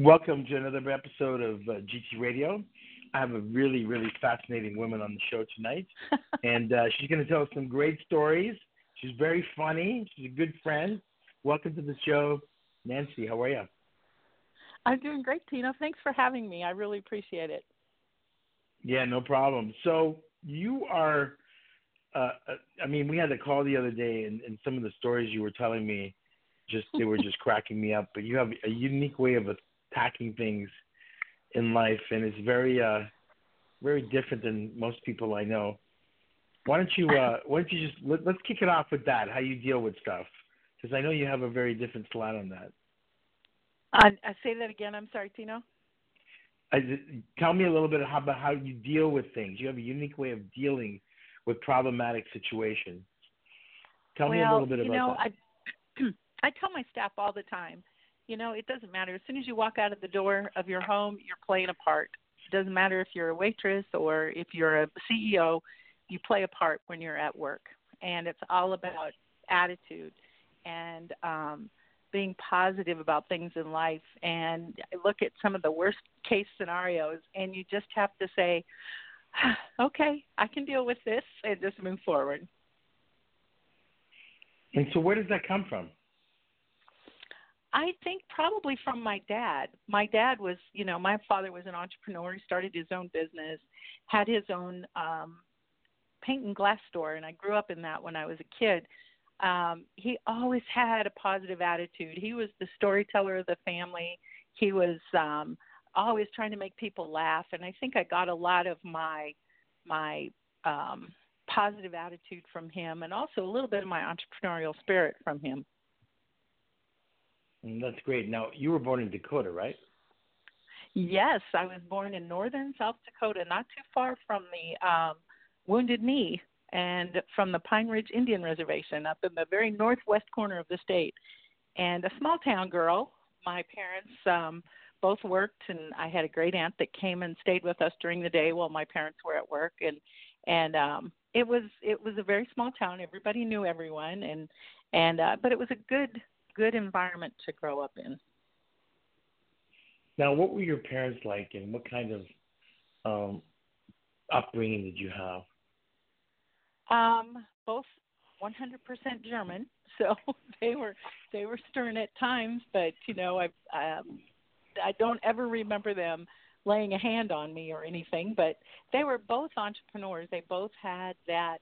Welcome to another episode of GT Radio. I have a really, really fascinating woman on the show tonight, and she's going to tell us some great stories. She's very funny. She's a good friend. Welcome to the show, Nancy. How are you? I'm doing great, Tino. Thanks for having me. I really appreciate it. Yeah, no problem. So you are, we had a call the other day, and some of the stories you were telling me, they were just cracking me up. But you have a unique way of attacking things in life, and it's very, very different than most people I know. Why don't you just let's kick it off with that? How you deal with stuff, because I know you have a very different slant on that. I say that again. I'm sorry, Tino. Tell me a little bit about how you deal with things. You have a unique way of dealing with problematic situations. Tell me a little bit about that. I tell my staff all the time, it doesn't matter. As soon as you walk out of the door of your home, you're playing a part. It doesn't matter if you're a waitress or if you're a CEO, you play a part when you're at work. And it's all about attitude and being positive about things in life. And I look at some of the worst case scenarios, and you just have to say, okay, I can deal with this, and just move forward. And so where does that come from? I think probably from my dad. My dad was, my father was an entrepreneur. He started his own business, had his own paint and glass store, and I grew up in that when I was a kid. He always had a positive attitude. He was the storyteller of the family. He was always trying to make people laugh, and I think I got a lot of my positive attitude from him, and also a little bit of my entrepreneurial spirit from him. That's great. Now, you were born in Dakota, right? Yes, I was born in northern South Dakota, not too far from the Wounded Knee and from the Pine Ridge Indian Reservation up in the very northwest corner of the state. And a small town girl. My parents both worked, and I had a great aunt that came and stayed with us during the day while my parents were at work. And it was a very small town. Everybody knew everyone, but it was a good environment to grow up in. Now, what were your parents like, and what kind of upbringing did you have? Both 100% German, so they were stern at times, but I don't ever remember them laying a hand on me or anything. But they were both entrepreneurs. They both had that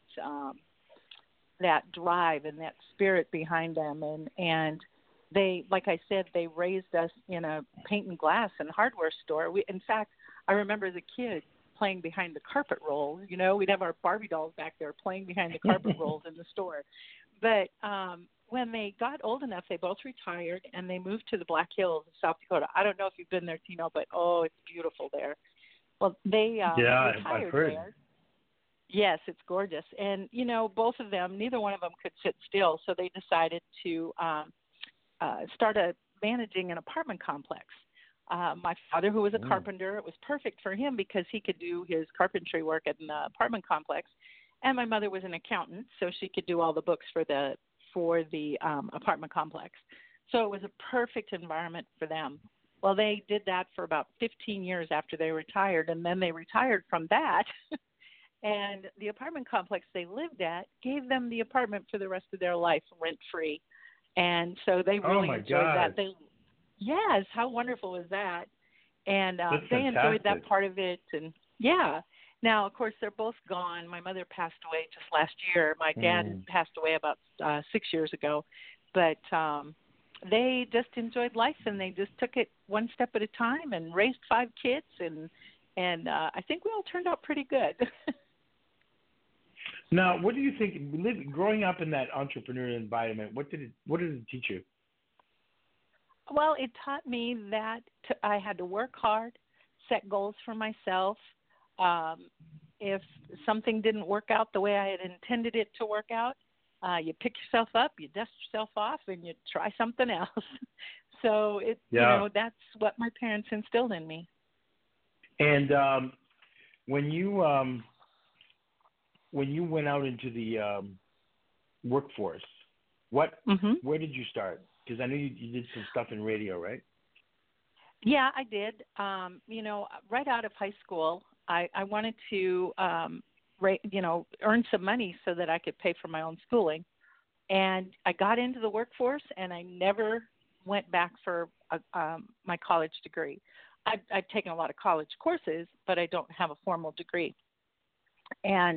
drive and that spirit behind them, and they, like I said, they raised us in a paint and glass and hardware store. In fact, I remember as a kid playing behind the carpet rolls. We'd have our Barbie dolls back there playing behind the carpet rolls in the store. But when they got old enough, they both retired, and they moved to the Black Hills of South Dakota. I don't know if you've been there, Tino, but it's beautiful there. Well, they retired I've heard. there. Yes, it's gorgeous. And, both of them, neither one of them could sit still, so they decided to start managing an apartment complex. My father, who was a carpenter, it was perfect for him because he could do his carpentry work at an apartment complex. And my mother was an accountant, so she could do all the books for the apartment complex. So it was a perfect environment for them. Well, they did that for about 15 years after they retired, and then they retired from that. And the apartment complex they lived at gave them the apartment for the rest of their life, rent-free. And so they really enjoyed that. Yes, how wonderful is that? And they enjoyed that part of it. And yeah. Now, of course, they're both gone. My mother passed away just last year. My dad passed away about 6 years ago. But they just enjoyed life, and they just took it one step at a time and raised 5 kids. And I think we all turned out pretty good. Now, what do you think, growing up in that entrepreneurial environment, what did it teach you? Well, it taught me that I had to work hard, set goals for myself. If something didn't work out the way I had intended it to work out, you pick yourself up, you dust yourself off, and you try something else. So that's what my parents instilled in me. And when you went out into the workforce, where did you start? Because I know you did some stuff in radio, right? Yeah, I did. Right out of high school, I wanted to, earn some money so that I could pay for my own schooling. And I got into the workforce, and I never went back for my college degree. I've taken a lot of college courses, but I don't have a formal degree. And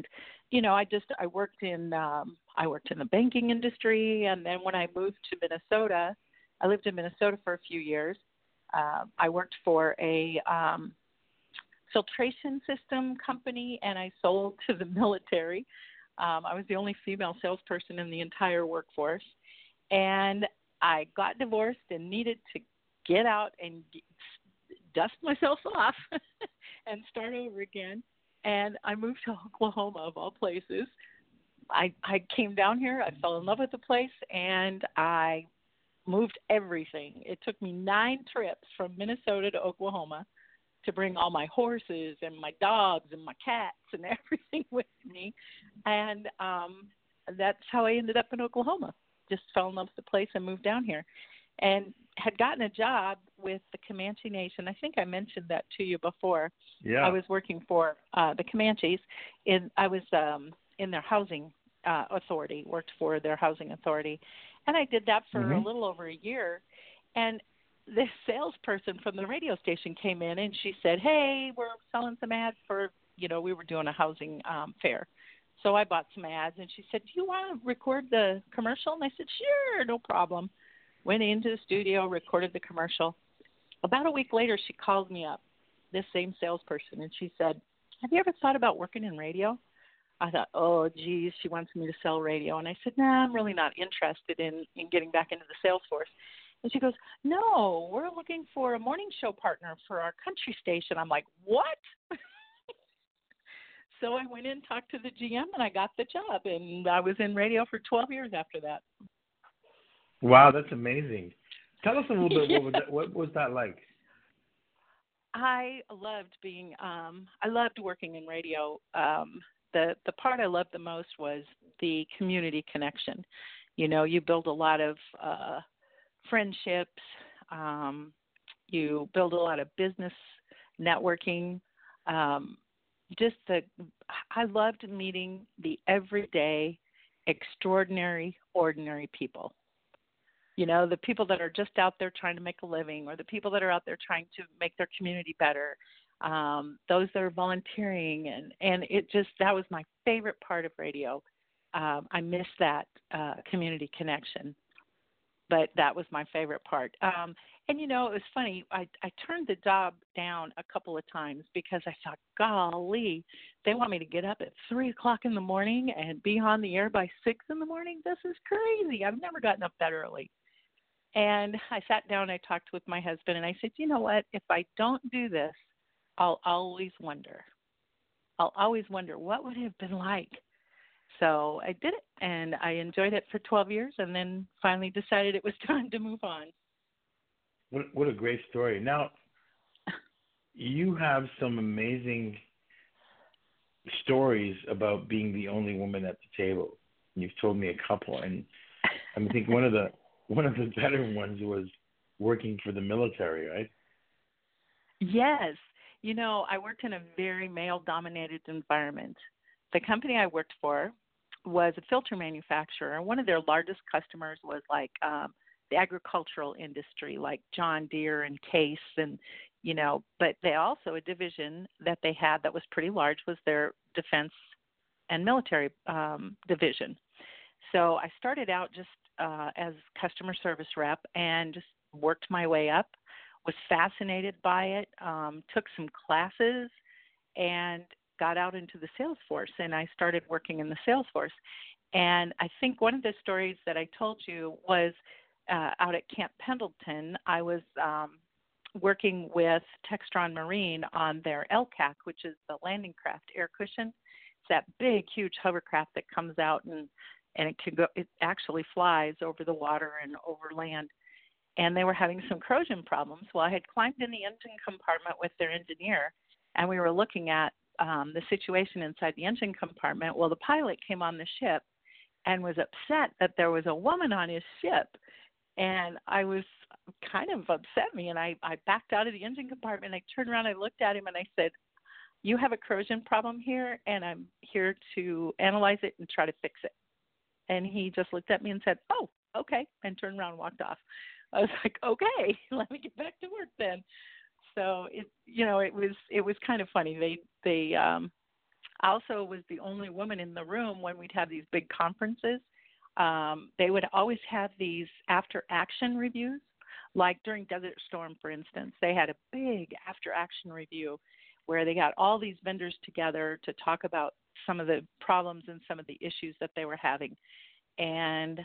I worked in the banking industry, and then when I moved to Minnesota, I lived in Minnesota for a few years. I worked for a filtration system company, and I sold to the military. I was the only female salesperson in the entire workforce, and I got divorced and needed to get out and dust myself off and start over again. And I moved to Oklahoma, of all places. I came down here, I fell in love with the place, and I moved everything. It took me 9 trips from Minnesota to Oklahoma to bring all my horses and my dogs and my cats and everything with me. And that's how I ended up in Oklahoma. Just fell in love with the place and moved down here. And had gotten a job with the Comanche Nation. I think I mentioned that to you before. Yeah. I was working for the Comanches. I was in their housing authority, worked for their housing authority. And I did that for a little over a year. And this salesperson from the radio station came in, and she said, hey, we're selling some ads for, we were doing a housing fair. So I bought some ads, and she said, do you want to record the commercial? And I said, sure, no problem. Went into the studio, recorded the commercial. About a week later, she called me up, this same salesperson, and she said, have you ever thought about working in radio? I thought, oh, geez, she wants me to sell radio. And I said, nah, I'm really not interested in getting back into the sales force. And she goes, no, we're looking for a morning show partner for our country station. I'm like, what? So I went in, talked to the GM, and I got the job. And I was in radio for 12 years after that. Wow, that's amazing. Tell us a little bit, Yeah. what was that like? I loved working in radio. The part I loved the most was the community connection. You build a lot of friendships. You build a lot of business networking. I loved meeting the everyday, extraordinary, ordinary people. The people that are just out there trying to make a living, or the people that are out there trying to make their community better. Those that are volunteering, and that was my favorite part of radio. I miss that community connection, but that was my favorite part. And it was funny. I turned the job down a couple of times because I thought, golly, they want me to get up at 3:00 in the morning and be on the air by 6 in the morning. This is crazy. I've never gotten up that early. And I sat down, I talked with my husband, and I said, you know what? If I don't do this, I'll always wonder. I'll always wonder what would it have been like. So I did it, and I enjoyed it for 12 years, and then finally decided it was time to move on. What a great story. Now, you have some amazing stories about being the only woman at the table. You've told me a couple, and I think one of the better ones was working for the military, right? Yes. I worked in a very male-dominated environment. The company I worked for was a filter manufacturer, and one of their largest customers was like the agricultural industry, like John Deere and Case, and but they also, a division that they had that was pretty large was their defense and military division. So I started out just as customer service rep and just worked my way up, was fascinated by it, took some classes, and got out into the sales force, and I started working in the sales force. And I think one of the stories that I told you was out at Camp Pendleton. I was working with Textron Marine on their LCAC, which is the landing craft air cushion. It's that big, huge hovercraft that comes out and it actually flies over the water and over land. And they were having some corrosion problems. Well, I had climbed in the engine compartment with their engineer, and we were looking at the situation inside the engine compartment. Well, the pilot came on the ship and was upset that there was a woman on his ship. And I was kind of upset me, and I backed out of the engine compartment. I turned around, I looked at him, and I said, "You have a corrosion problem here, and I'm here to analyze it and try to fix it." And he just looked at me and said, "Oh, okay," and turned around and walked off. I was like, "Okay, let me get back to work then." So it was kind of funny. They also was the only woman in the room when we'd have these big conferences. They would always have these after action reviews, like during Desert Storm, for instance. They had a big after action review where they got all these vendors together to talk about some of the problems and some of the issues that they were having. And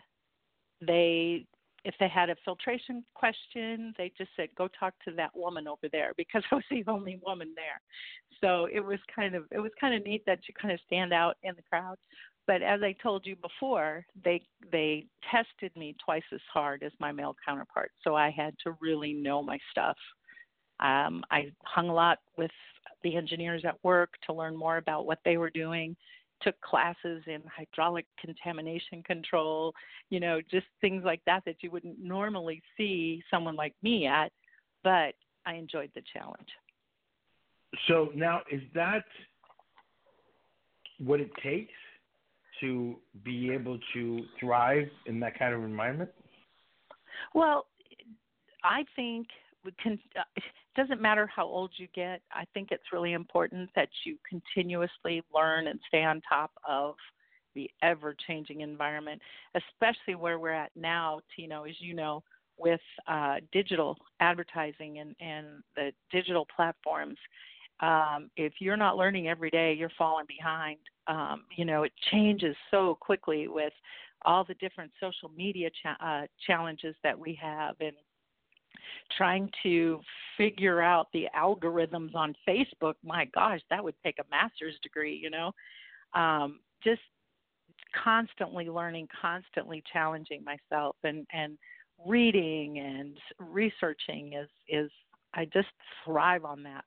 if they had a filtration question, they just said, "Go talk to that woman over there," because I was the only woman there. So it was kind of neat that you kind of stand out in the crowd. But as I told you before, they tested me twice as hard as my male counterpart, so I had to really know my stuff. I hung a lot with the engineers at work to learn more about what they were doing, took classes in hydraulic contamination control, just things like that you wouldn't normally see someone like me at, but I enjoyed the challenge. So now, is that what it takes to be able to thrive in that kind of environment? Well, I think it doesn't matter how old you get. I think it's really important that you continuously learn and stay on top of the ever-changing environment, especially where we're at now, Tino, as you know, with digital advertising and the digital platforms. If you're not learning every day, you're falling behind. It changes so quickly with all the different social media challenges that we have, and trying to figure out the algorithms on Facebook. My gosh, that would take a master's degree, just constantly learning, constantly challenging myself, and reading and researching is I just thrive on that.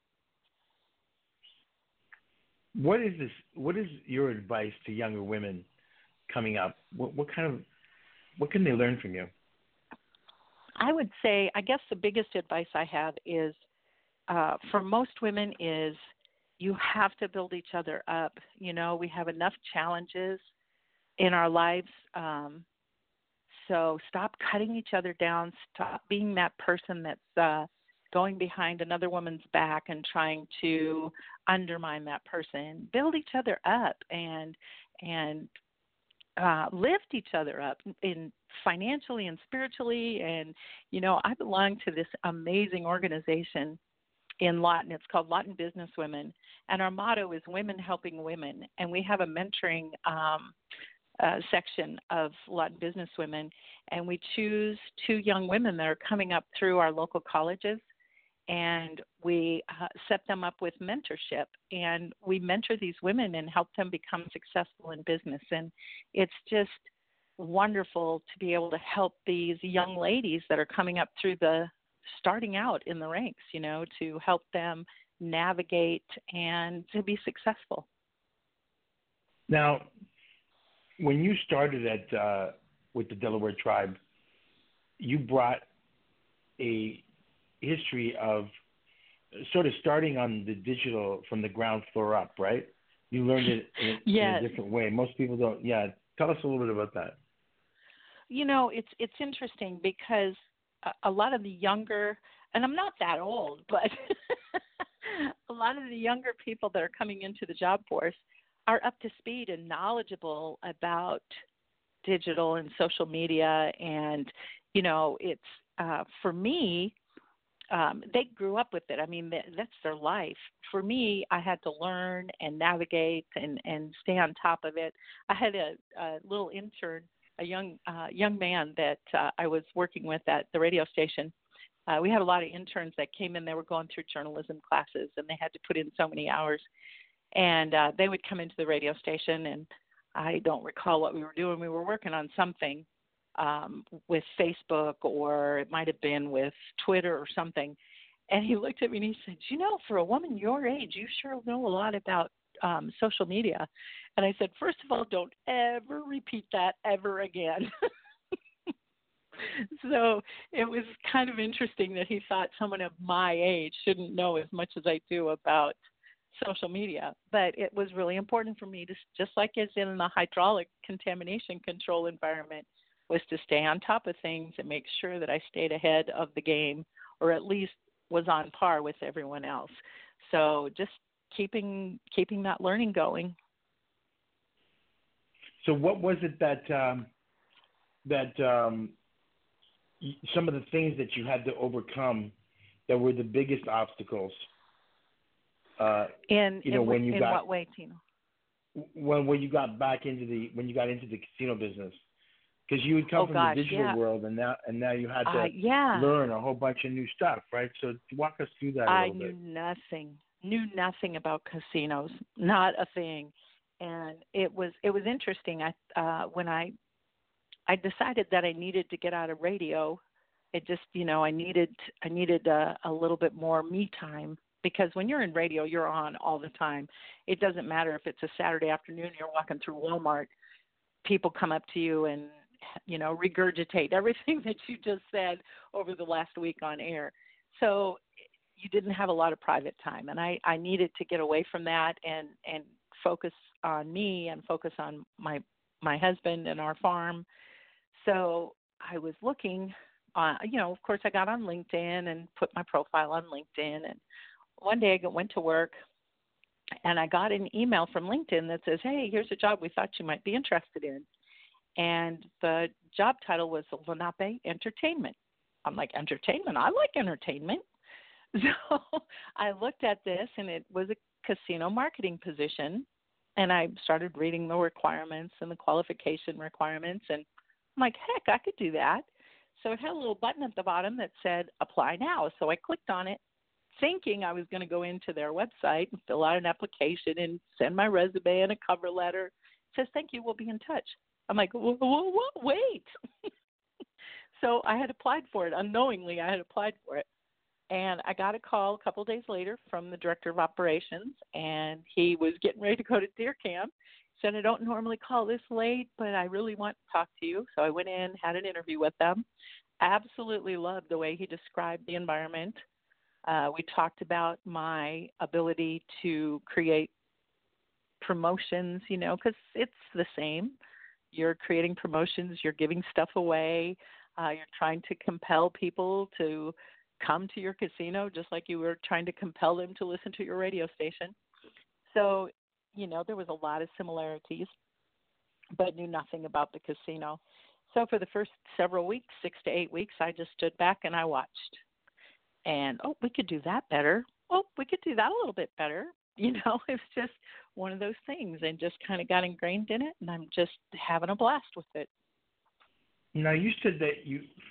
What is your advice to younger women coming up? What can they learn from you? I would say, I guess the biggest advice I have is, for most women, is you have to build each other up. We have enough challenges in our lives. So stop cutting each other down. Stop being that person that's going behind another woman's back and trying to undermine that person. Build each other up and lift each other up in financially and spiritually. And, I belong to this amazing organization in Lawton. It's called Lawton Business Women. And our motto is Women Helping Women. And we have a mentoring section of Lawton Business Women. And we choose 2 young women that are coming up through our local colleges. And we set them up with mentorship, and we mentor these women and help them become successful in business. And it's just wonderful to be able to help these young ladies that are coming up through starting out in the ranks, to help them navigate and to be successful. Now, when you started with the Delaware Tribe, you brought a history of sort of starting on the digital from the ground floor up, right? You learned it in a different way. Most people don't. Yeah. Tell us a little bit about that. It's interesting because a lot of the younger, and I'm not that old, but a lot of the younger people that are coming into the job force are up to speed and knowledgeable about digital and social media. And, it's for me, they grew up with it. I mean, that's their life. For me, I had to learn and navigate and stay on top of it. I had a little intern, a young man that I was working with at the radio station. We had a lot of interns that came in. They were going through journalism classes, and they had to put in so many hours. And they would come into the radio station, and I don't recall what we were doing. We were working on something with Facebook, or it might have been with Twitter or something. And he looked at me and he said, for a woman your age, you sure know a lot about social media. And I said, first of all, don't ever repeat that ever again. So it was kind of interesting that he thought someone of my age shouldn't know as much as I do about social media. But it was really important for me to, just like as in the hydraulic contamination control environment, was to stay on top of things and make sure that I stayed ahead of the game, or at least was on par with everyone else. So just keeping that learning going. So what was it that some of the things that you had to overcome that were the biggest obstacles? In got, what way, Tino? When you got into the casino business, because you had come from the digital world, and now you had to learn a whole bunch of new stuff, right? So walk us through that a little bit. I knew nothing about casinos, not a thing, and it was interesting. When I decided that I needed to get out of radio, it just I needed a little bit more me time. Because when you're in radio, you're on all the time. It doesn't matter if it's a Saturday afternoon, you're walking through Walmart, people come up to you and, regurgitate everything that you just said over the last week on air. So you didn't have a lot of private time. And I needed to get away from that and focus on me and focus on my husband and our farm. So I was looking, of course I got on LinkedIn and put my profile on LinkedIn, and one day I went to work and I got an email from LinkedIn that says, hey, here's a job we thought you might be interested in. And the job title was Lenape Entertainment. I'm like, entertainment? I like entertainment. So I looked at this, and it was a casino marketing position. And I started reading the requirements and the qualification requirements. And I'm like, heck, I could do that. So it had a little button at the bottom that said, apply now. So I clicked on it, thinking I was going to go into their website and fill out an application and send my resume and a cover letter. It says, thank you, we'll be in touch. I'm like, whoa, wait. So I had applied for it. Unknowingly, I had applied for it. And I got a call a couple of days later from the director of operations, and he was getting ready to go to deer camp. He said, I don't normally call this late, but I really want to talk to you. So I went in, had an interview with them. Absolutely loved the way he described the environment. We talked about my ability to create promotions, because it's the same. You're creating promotions, you're giving stuff away, you're trying to compel people to come to your casino just like you were trying to compel them to listen to your radio station. So, there was a lot of similarities, but knew nothing about the casino. So for the first several weeks, 6 to 8 weeks, I just stood back and I watched. And, we could do that better. We could do that a little bit better. It's just one of those things, and just kind of got ingrained in it, and I'm just having a blast with it. Now, you said that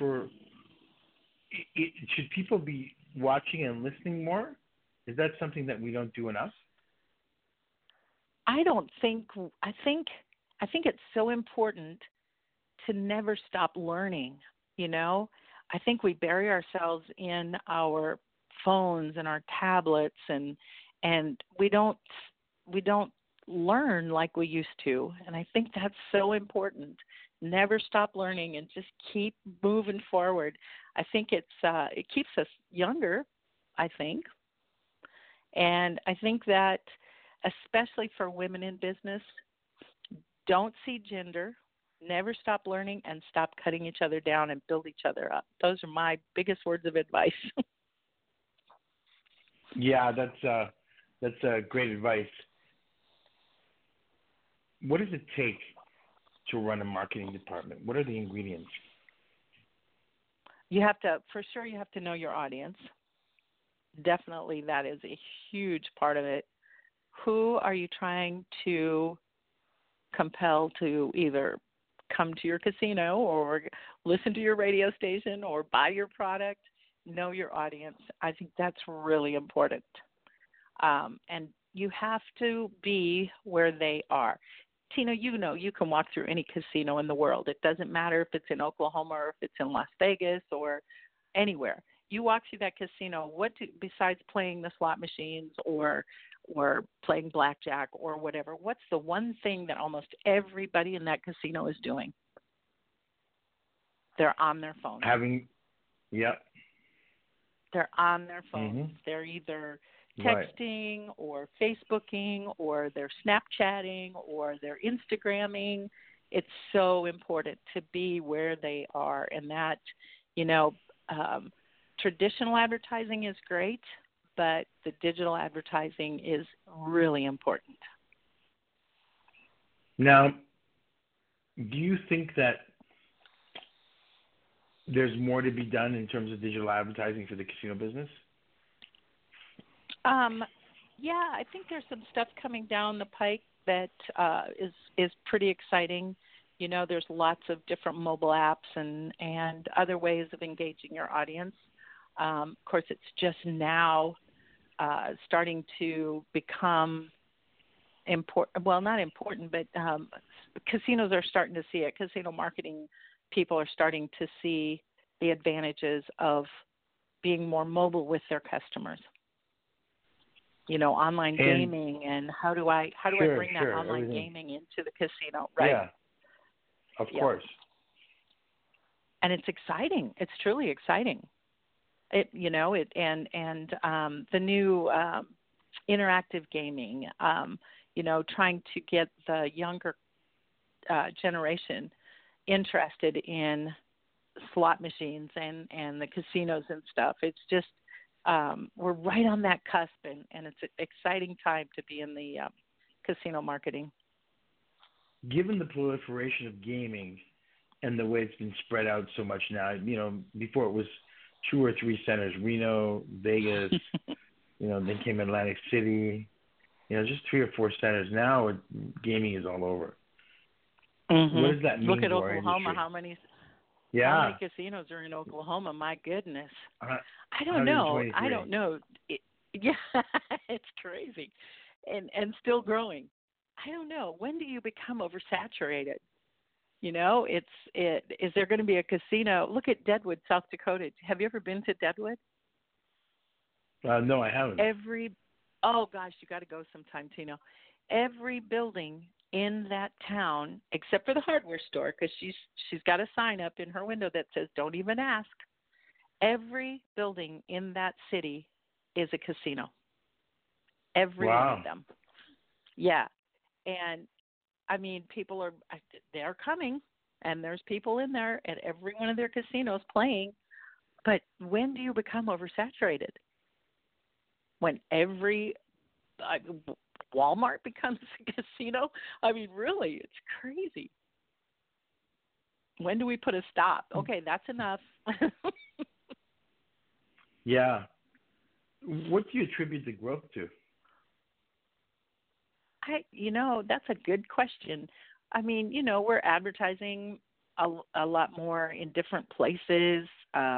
should people be watching and listening more? Is that something that we don't do enough? I think it's so important to never stop learning, I think we bury ourselves in our phones and our tablets, and we don't learn like we used to. And I think that's so important. Never stop learning and just keep moving forward. I think it keeps us younger, I think. And I think that especially for women in business, don't see gender. Never stop learning, and stop cutting each other down and build each other up. Those are my biggest words of advice. Yeah, that's great advice. What does it take to run a marketing department? What are the ingredients? You have to know your audience. Definitely, that is a huge part of it. Who are you trying to compel to either come to your casino or listen to your radio station or buy your product? Know your audience. I think that's really important. And you have to be where they are. Tina, you can walk through any casino in the world. It doesn't matter if it's in Oklahoma or if it's in Las Vegas or anywhere. You walk through that casino, besides playing the slot machines or playing blackjack or whatever, what's the one thing that almost everybody in that casino is doing? They're on their phones. Yep. They're on their phones. Mm-hmm. They're either texting or Facebooking or they're Snapchatting or they're Instagramming. It's so important to be where they are. And that, traditional advertising is great, but the digital advertising is really important. Now, do you think that there's more to be done in terms of digital advertising for the casino business? Yeah, I think there's some stuff coming down the pike that is pretty exciting. There's lots of different mobile apps and other ways of engaging your audience. Of course, it's just now starting to become important. Well, not important, but casinos are starting to see it. Casino marketing people are starting to see the advantages of being more mobile with their customers. Online gaming, and how do I bring that online gaming into the casino? Right. Yeah. Of course. And it's exciting. It's truly exciting. The new interactive gaming, trying to get the younger generation interested in slot machines and the casinos and stuff. It's just, we're right on that cusp, and it's an exciting time to be in the casino marketing. Given the proliferation of gaming and the way it's been spread out so much now, before it was 2 or 3 centers, Reno, Vegas, then came Atlantic City, just 3 or 4 centers. Now gaming is all over. Mm-hmm. What does that mean? Look at to our Oklahoma. industry? How many casinos are in Oklahoma? My goodness. I don't know. It's crazy, and still growing. I don't know. When do you become oversaturated? Is there going to be a casino? Look at Deadwood, South Dakota. Have you ever been to Deadwood? No, I haven't. Oh gosh, you got to go sometime, Tino. Every building in that town, except for the hardware store, because she's got a sign up in her window that says "Don't even ask." Every building in that city is a casino. Every one of them. Yeah. And I mean, they're coming, and there's people in there at every one of their casinos playing. But when do you become oversaturated? When every Walmart becomes a casino? I mean, really, it's crazy. When do we put a stop? Okay, that's enough. Yeah. What do you attribute the growth to? That's a good question. I mean, we're advertising a lot more in different places.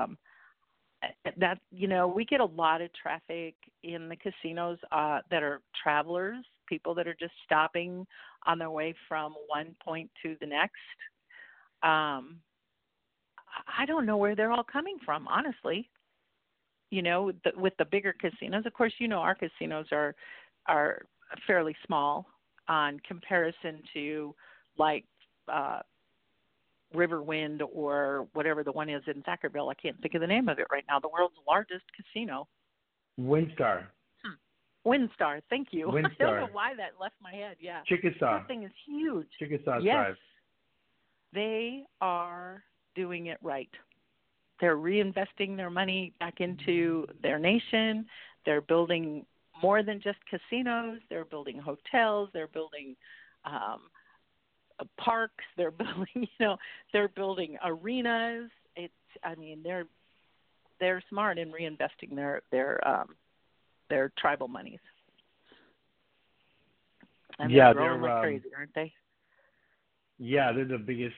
We get a lot of traffic in the casinos that are travelers, people that are just stopping on their way from one point to the next. I don't know where they're all coming from, honestly. With the bigger casinos, of course, our casinos are fairly small on comparison to like Riverwind or whatever the one is in Thackerville. I can't think of the name of it right now. The world's largest casino. WinStar. WinStar, thank you. WinStar. I don't know why that left my head. Yeah. Chickasaw. That thing is huge. Chickasaw yes. Drive. They are doing it right. They're reinvesting their money back into their nation. They're building more than just casinos. They're building hotels. They're building parks. They're building, they're building arenas. They're smart in reinvesting their tribal monies. And they're growing like crazy, aren't they? Yeah, they're the biggest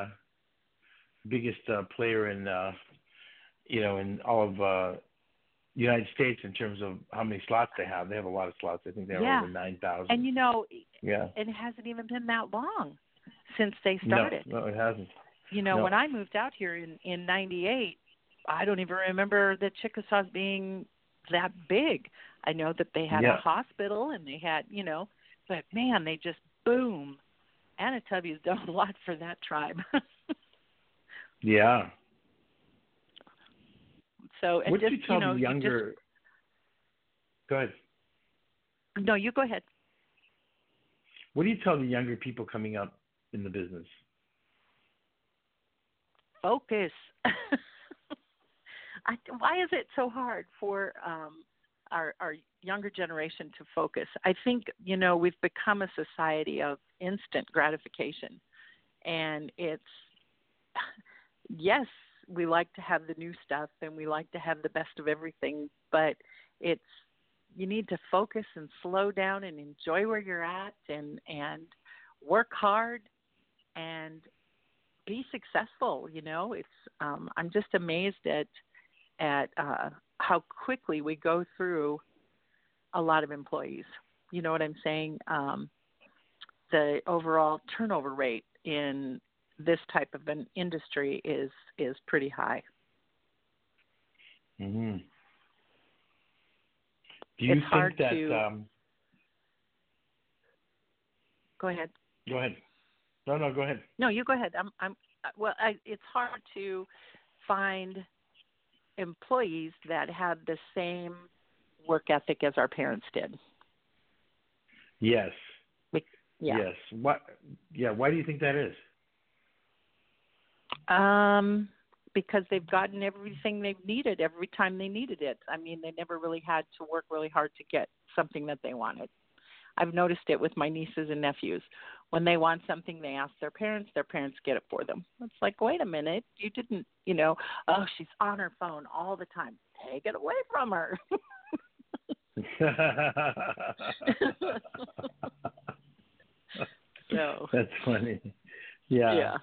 player in in all of United States in terms of how many slots they have. They have a lot of slots. I think they have over 9,000. And it hasn't even been that long since they started. No, it hasn't. When I moved out here in 98, I don't even remember the Chickasaws being that big. I know that they had a hospital and they had, but man, they just boom. Anatubby's done a lot for that tribe. Yeah. So What do just, you tell the you just, younger? Go ahead. no, you go ahead. What do you tell the younger people coming up in the business? Focus. Why is it so hard for our younger generation to focus? I think, we've become a society of instant gratification. And it's, yes, we like to have the new stuff and we like to have the best of everything, but you need to focus and slow down and enjoy where you're at and work hard and be successful. It's, I'm just amazed at how quickly we go through a lot of employees. You know what I'm saying? The overall turnover rate in this type of an industry is pretty high. Mm-hmm. Do you it's think hard that? to. Go ahead. Go ahead. No, go ahead. No, you go ahead. It's hard to find employees that have the same work ethic as our parents did. Yes. Yeah. Yes. What? Yeah. Why do you think that is? Because they've gotten everything they've needed every time they needed it. I mean, they never really had to work really hard to get something that they wanted. I've noticed it with my nieces and nephews. When they want something, they ask their parents get it for them. It's like, wait a minute, you didn't, oh, she's on her phone all the time. Take it away from her. So that's funny. Yeah. Yeah.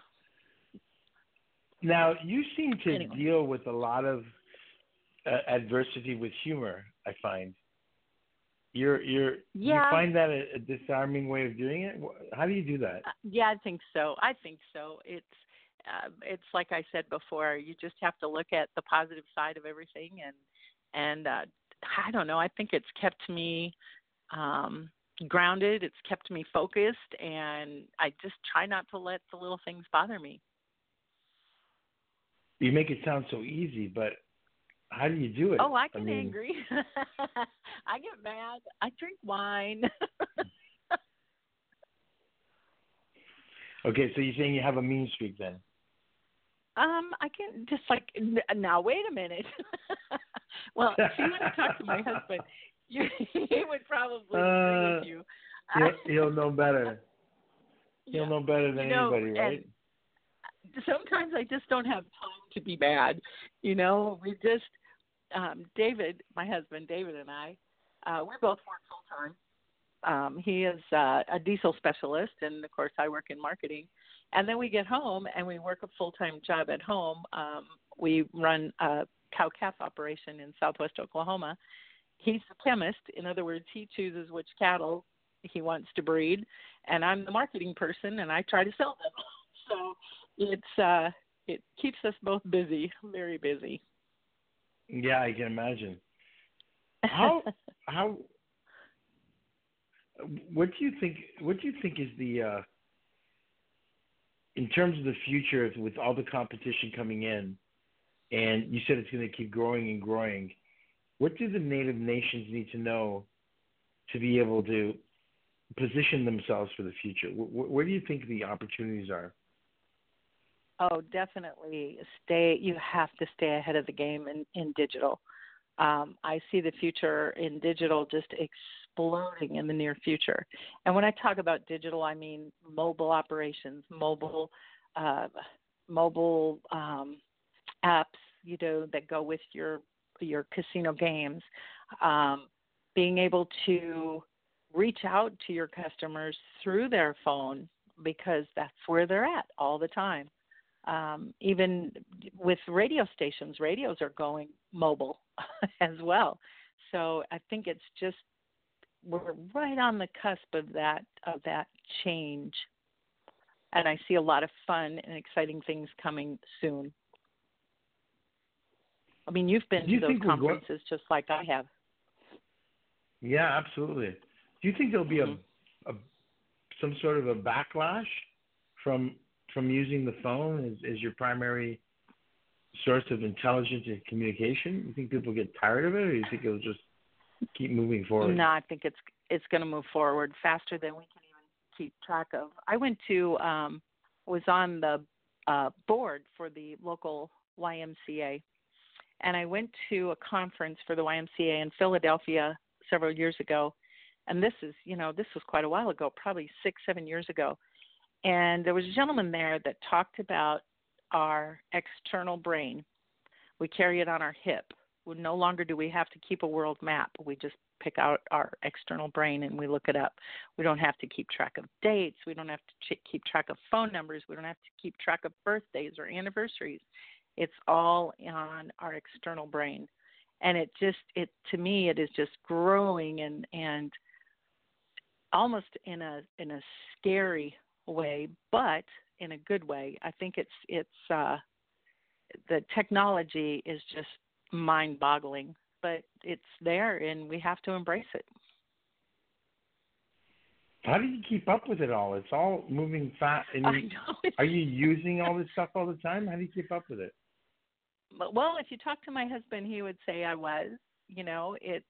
Now, you seem to deal with a lot of adversity with humor, I find. You find that a disarming way of doing it? How do you do that? Yeah, I think so. It's like I said before, you just have to look at the positive side of everything and I don't know, I think it's kept me grounded, it's kept me focused, and I just try not to let the little things bother me. You make it sound so easy, but how do you do it? Oh, I get angry. I get mad. I drink wine. Okay, so you're saying you have a mean streak then? I can just now wait a minute. Well, if you want to talk to my husband, he would probably agree with you. He'll know better. He'll know better than anybody, right? Sometimes I just don't have time to be mad. We just, David, my husband, David and I, we both work full time. He is a diesel specialist, and of course I work in marketing. And then we get home and we work a full-time job at home. We run a cow-calf operation in southwest Oklahoma. He's the chemist. In other words, he chooses which cattle he wants to breed, and I'm the marketing person, and I try to sell them. So it keeps us both busy, very busy. Yeah, I can imagine. How what do you think is the in terms of the future with all the competition coming in, and you said it's going to keep growing and growing, what do the native nations need to know to be able to position themselves for the future? Where do you think the opportunities are? Oh, definitely you have to stay ahead of the game in digital. I see the future in digital just exploding in the near future. And when I talk about digital, I mean mobile operations, mobile apps, that go with your casino games, being able to reach out to your customers through their phone because that's where they're at all the time. Even with radio stations, radios are going mobile as well. So I think it's just we're right on the cusp of that change, and I see a lot of fun and exciting things coming soon. I mean, you've been to those conferences just like I have. Yeah, absolutely. Do you think there'll be some sort of a backlash from using the phone as your primary source of intelligence and communication? You think people get tired of it, or you think it'll just keep moving forward? No, I think it's going to move forward faster than we can even keep track of. I went to was on the board for the local YMCA, and I went to a conference for the YMCA in Philadelphia several years ago. And this was quite a while ago, probably 6-7 years ago. And there was a gentleman there that talked about our external brain. We carry it on our hip. No longer do we have to keep a world map. We just pick out our external brain and we look it up. We don't have to keep track of dates. We don't have to keep track of phone numbers. We don't have to keep track of birthdays or anniversaries. It's all on our external brain. And to me, it is just growing and almost in a scary way, but in a good way. I think it's the technology is just mind-boggling, but it's there and we have to embrace it. How do you keep up with it all? It's all moving fast. I know. Are you using all this stuff all the time? How do you keep up with it? Well, if you talk to my husband, he would say I was. It's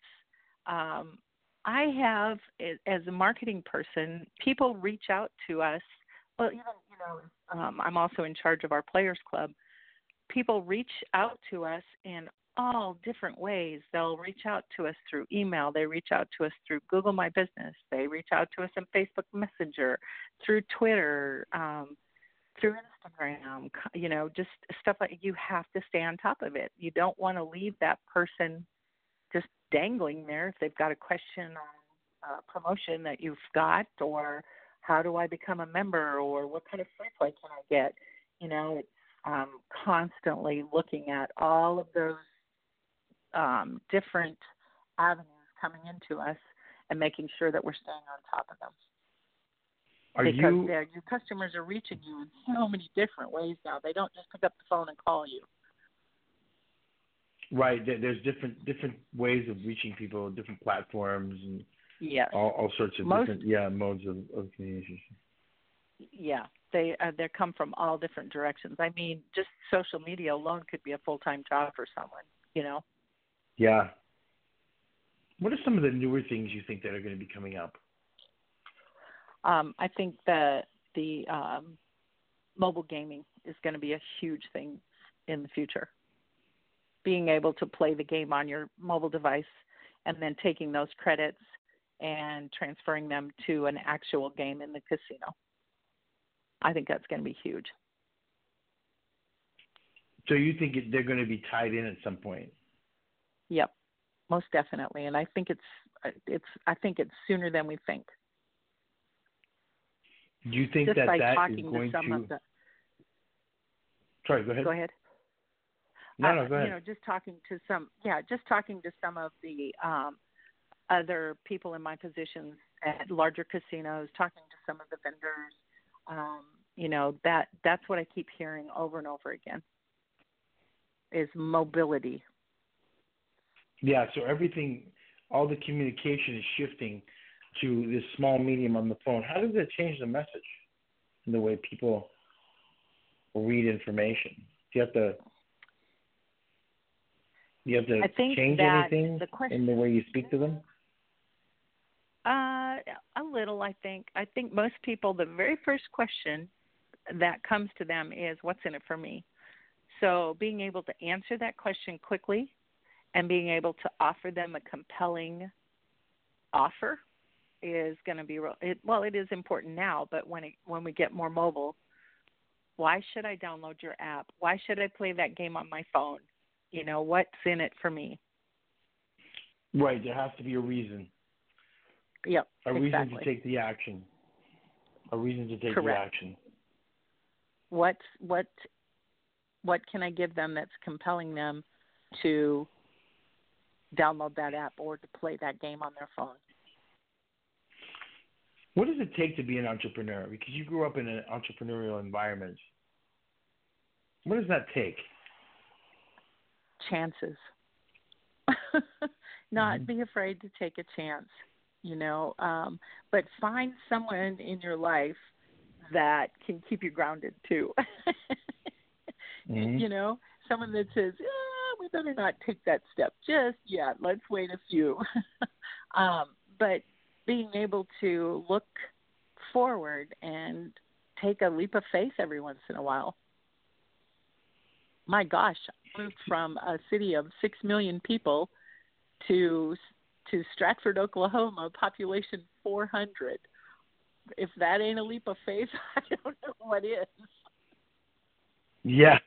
I have, as a marketing person, people reach out to us. Well, even, I'm also in charge of our Players Club. People reach out to us in all different ways. They'll reach out to us through email. They reach out to us through Google My Business. They reach out to us on Facebook Messenger, through Twitter, through Instagram, just stuff like you have to stay on top of it. You don't want to leave that person just dangling there if they've got a question on promotion that you've got, or how do I become a member, or what kind of free play can I get? It's constantly looking at all of those different avenues coming into us and making sure that we're staying on top of them. Your customers are reaching you in so many different ways now. They don't just pick up the phone and call you. Right. There's different ways of reaching people, different platforms, and yes, all sorts of different modes of communication. Yeah, they come from all different directions. I mean, just social media alone could be a full-time job for someone. Yeah. What are some of the newer things you think that are going to be coming up? I think the mobile gaming is going to be a huge thing in the future. Being able to play the game on your mobile device and then taking those credits and transferring them to an actual game in the casino. I think that's going to be huge. So you think they're going to be tied in at some point? Yep, most definitely. And I think it's sooner than we think. Do you think just that by that talking is going to some to? of the... Sorry, go ahead. Go ahead. No, go ahead. Just talking to some of the other people in my positions at larger casinos, talking to some of the vendors. That's what I keep hearing over and over again is mobility. Yeah, so all the communication is shifting to this small medium on the phone. How does that change the message and the way people read information? Do you have to change anything in the way you speak to them? A little, I think. I think most people, the very first question that comes to them is, what's in it for me? So being able to answer that question quickly and being able to offer them a compelling offer is going to be it is important now, but when we get more mobile, why should I download your app? Why should I play that game on my phone? What's in it for me? Right, there has to be a reason. Yep, a reason to take the action. A reason to take Correct. the action. What can I give them that's compelling them to download that app or to play that game on their phone? What does it take to be an entrepreneur? Because you grew up in an entrepreneurial environment. What does that take? Chances. Not be afraid to take a chance, but find someone in your life that can keep you grounded too. someone that says, we better not take that step just yet. Let's wait a few. But being able to look forward and take a leap of faith every once in a while. My gosh, I moved from a city of 6 million people to Stratford, Oklahoma, population 400. If that ain't a leap of faith, I don't know what is. Yeah.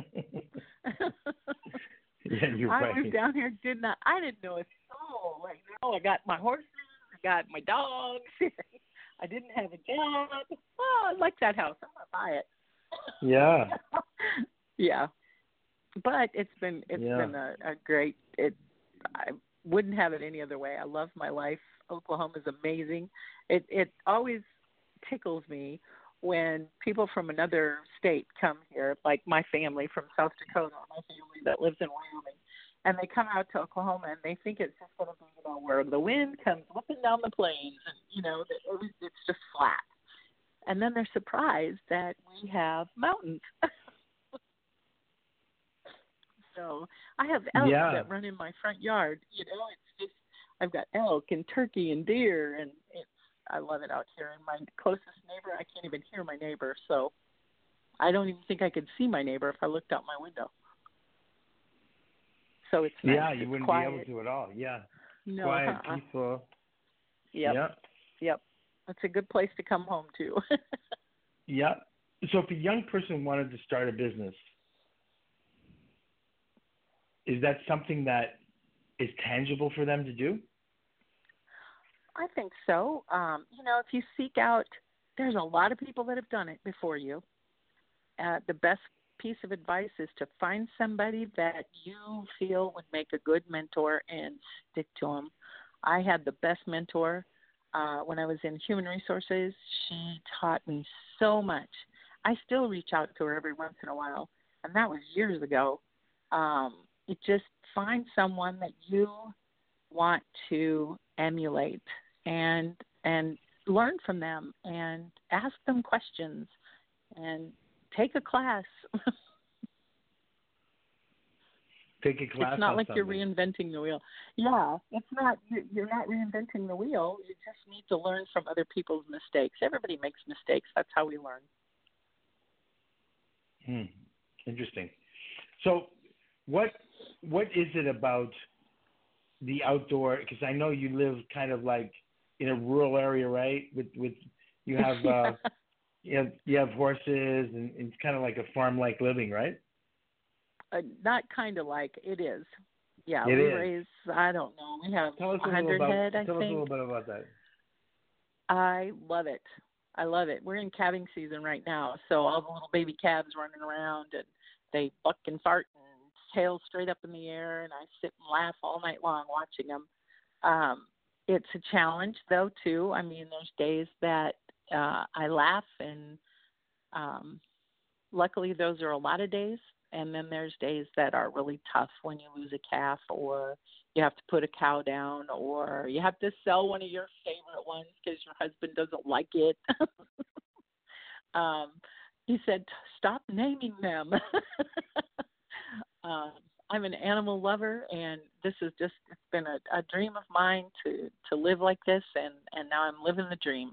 Yeah, you're I right. moved down here, I didn't know a soul. Like now I got my horses, I got my dogs. I didn't have a job. Oh, I like that house. I'm gonna buy it. Yeah. Yeah. But it's been a great I wouldn't have it any other way. I love my life. Oklahoma's amazing. It always tickles me when people from another state come here, like my family from South Dakota, my family that lives in Wyoming, and they come out to Oklahoma and they think it's just going to be, where the wind comes whipping down the plains and, it's just flat. And then they're surprised that we have mountains. So I have elk that run in my front yard. It's just, I've got elk and turkey and deer, and I love it out here. And my closest neighbor, I can't even hear my neighbor, so I don't even think I could see my neighbor if I looked out my window. So it's nice. Yeah, you it's wouldn't quiet. be able to at all. Yeah. No, quiet, peaceful. Yep. It's a good place to come home to. Yeah. So if a young person wanted to start a business, is that something that is tangible for them to do? I think so. If you seek out, there's a lot of people that have done it before you. The best piece of advice is to find somebody that you feel would make a good mentor and stick to them. I had the best mentor when I was in human resources. She taught me so much. I still reach out to her every once in a while, and that was years ago. You just find someone that you want to emulate and learn from them and ask them questions and take a class. Take a class. It's not on like something. you're reinventing the wheel. Yeah, it's not. You're not reinventing the wheel. You just need to learn from other people's mistakes. Everybody makes mistakes. That's how we learn. Interesting. So, what is it about the outdoor? Because I know you live kind of like in a rural area, right? With you have you have horses and it's kind of like a farm-like living, right? Not kind of like, it is. Yeah, we raise, I don't know, we have 100 head, I think. Tell us a little bit about that. I love it. We're in calving season right now, so all the little baby calves running around, and they buck and fart and tail straight up in the air, and I sit and laugh all night long watching them. It's a challenge, though, too. I mean, there's days that I laugh, and luckily those are a lot of days. And then there's days that are really tough when you lose a calf, or you have to put a cow down, or you have to sell one of your favorite ones because your husband doesn't like it. He said, stop naming them. I'm an animal lover, and this is just, it's been a dream of mine to live like this, and now I'm living the dream.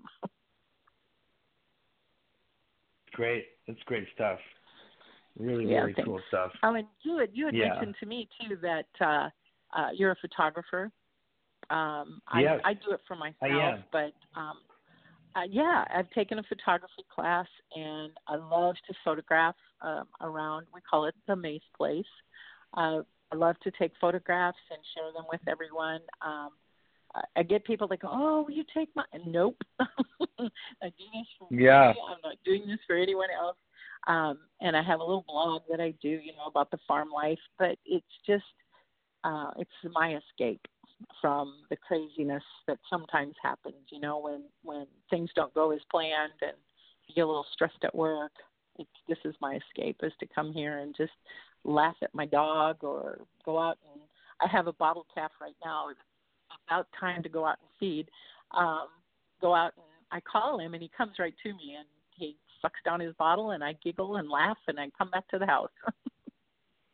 Great. That's great stuff. Really, yeah, really thanks. cool stuff. Oh, and you had mentioned to me, too, that you're a photographer. Yes. I do it for myself, I am. but I've taken a photography class, and I love to photograph around, we call it the Mace Place. I love to take photographs and share them with everyone. I get people that go, oh, will you take my, nope. I do this for me. I'm not doing this for anyone else. And I have a little blog that I do, about the farm life, but it's just, it's my escape from the craziness that sometimes happens, when things don't go as planned and you get a little stressed at work. This is my escape, is to come here and just laugh at my dog, or go out, and I have a bottle calf right now. It's about time to go out and feed. Go out, and I call him, and he comes right to me, and he sucks down his bottle, and I giggle and laugh, and I come back to the house.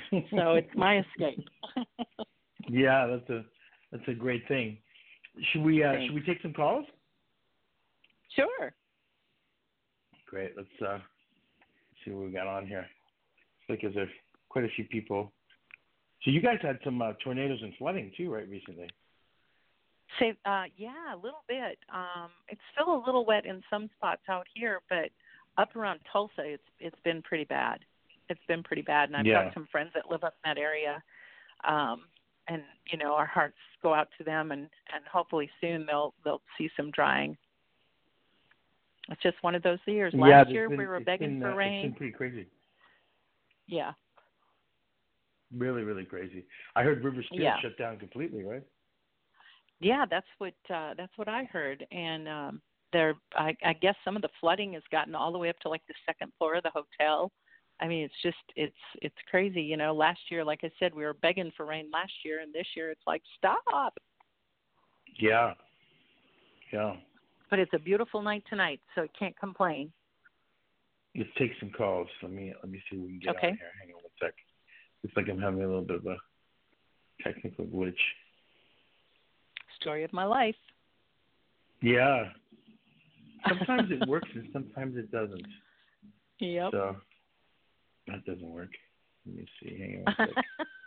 So it's my escape. Yeah, that's a great thing. Should we take some calls? Sure. Great. Let's see what we got on here. Looks like there's quite a few people. So you guys had some tornadoes and flooding too, right, recently? Yeah, a little bit. It's still a little wet in some spots out here, but up around Tulsa, it's been pretty bad. It's been pretty bad, and I've got some friends that live up in that area, and our hearts go out to them, and hopefully soon they'll see some drying. It's just one of those years. Last year we were begging for rain. It's been pretty crazy. Yeah. Really, really crazy. I heard Rivers Field shut down completely, right? Yeah, that's what I heard, and I guess some of the flooding has gotten all the way up to like the second floor of the hotel. I mean, it's crazy. Last year, like I said, we were begging for rain last year, and this year it's like stop. Yeah. But it's a beautiful night tonight, so I can't complain. Let's take some calls. Let me see what we can get on here. Hang on one sec. Looks like I'm having a little bit of a technical glitch. Story of my life. Yeah. Sometimes it works and sometimes it doesn't. Yep. So that doesn't work. Let me see. Hang on one sec.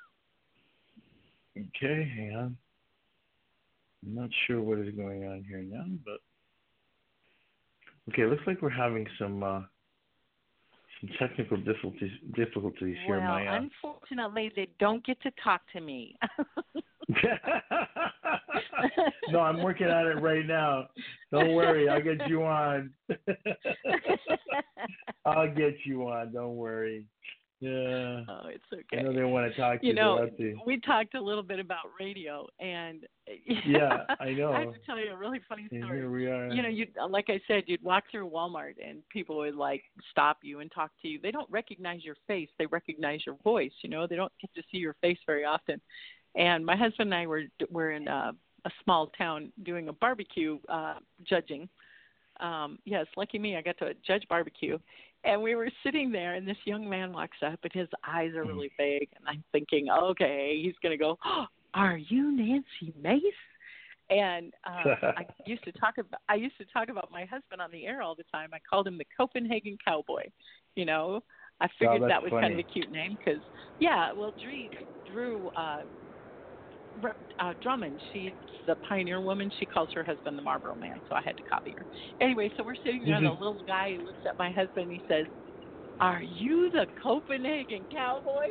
Okay, hang on. I'm not sure what is going on here now, but okay, looks like we're having some technical difficulties here. Well, unfortunately, they don't get to talk to me. No, I'm working on it right now. Don't worry, I'll get you on. I'll get you on. Don't worry. Yeah. Oh, it's okay. I know they want to talk to you. We talked a little bit about radio, and yeah, I know. I have to tell you a really funny story. And here we are. You like I said, you'd walk through Walmart, and people would like stop you and talk to you. They don't recognize your face; they recognize your voice. They don't get to see your face very often. And my husband and I were in a small town doing a barbecue judging. Yes, lucky me, I got to judge barbecue. And we were sitting there, and this young man walks up, and his eyes are really big. And I'm thinking, okay, he's going to go, oh, are you Nancy Mace? And I used to talk about my husband on the air all the time. I called him the Copenhagen Cowboy. I figured that was funny. kind of a cute name because, Drew Drummond, she's the Pioneer Woman. She calls her husband the Marlboro Man, so I had to copy her. Anyway, so we're sitting there, and the little guy looks at my husband, and he says, are you the Copenhagen Cowboy?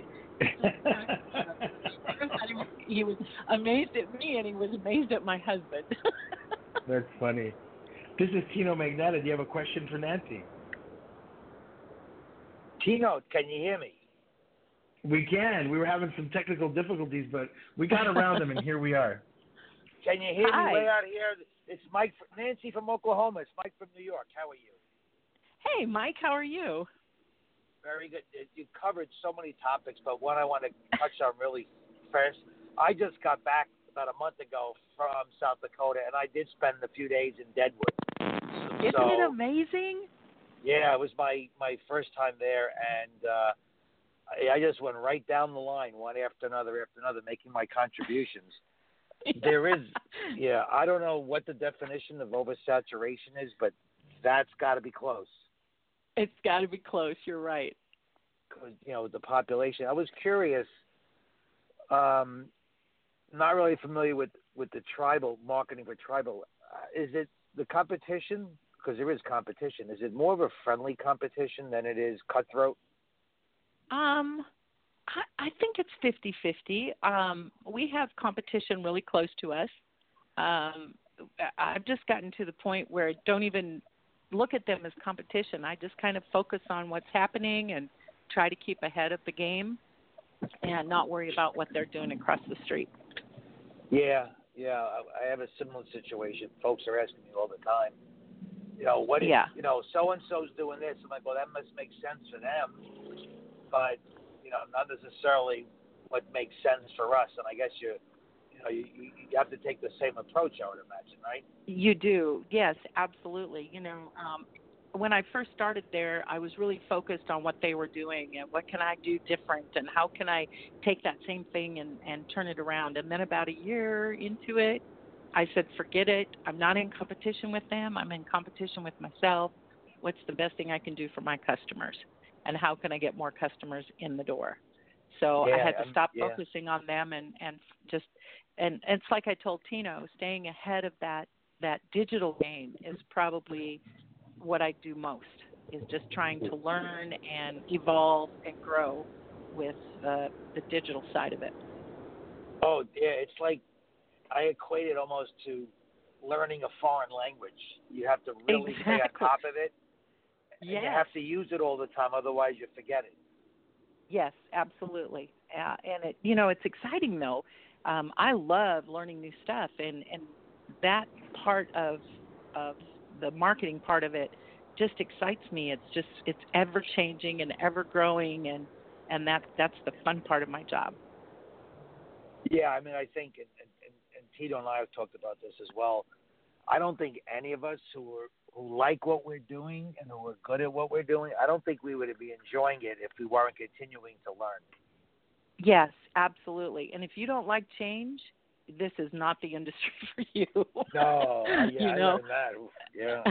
He was amazed at me, and he was amazed at my husband. That's funny. This is Tino Magnata. Do you have a question for Nancy? Tino, can you hear me? We can. We were having some technical difficulties, but we got around them, and here we are. Can you hear me way out here? It's Nancy from Oklahoma. It's Mike from New York. How are you? Hey, Mike. How are you? Very good. You covered so many topics, but one I want to touch on really first. I just got back about a month ago from South Dakota, and I did spend a few days in Deadwood. Isn't it amazing? Yeah, it was my first time there, and I just went right down the line, one after another, making my contributions. There is, I don't know what the definition of oversaturation is, but that's got to be close. It's got to be close. You're right. Because, the population. I was curious, not really familiar with the tribal, marketing for tribal. Is it the competition? Because there is competition. Is it more of a friendly competition than it is cutthroat? I think it's 50-50. We have competition really close to us. I've just gotten to the point where I don't even look at them as competition. I just kind of focus on what's happening and try to keep ahead of the game and not worry about what they're doing across the street. Yeah. I have a similar situation. Folks are asking me all the time, so-and-so's doing this. I'm like, well, that must make sense for them. But, not necessarily what makes sense for us. And I guess you have to take the same approach, I would imagine, right? You do. Yes, absolutely. when I first started there, I was really focused on what they were doing and what can I do different and how can I take that same thing and turn it around. And then about a year into it, I said, forget it. I'm not in competition with them. I'm in competition with myself. What's the best thing I can do for my customers? And how can I get more customers in the door? So I had to stop focusing on them and it's like I told Tino, staying ahead of that digital game is probably what I do most, is just trying to learn and evolve and grow with the digital side of it. Oh, yeah, it's like I equate it almost to learning a foreign language. You have to really stay on top of it. And you have to use it all the time, otherwise you forget it. Yes, absolutely. And it's exciting though. I love learning new stuff, and that part of the marketing part of it just excites me. It's ever changing and ever growing, and that's the fun part of my job. Yeah, I mean, I think, and Tito and I have talked about this as well. I don't think any of us who like what we're doing and who are good at what we're doing, I don't think we would be enjoying it if we weren't continuing to learn. Yes, absolutely. And if you don't like change, this is not the industry for you. No, yeah, I learned that. Yeah.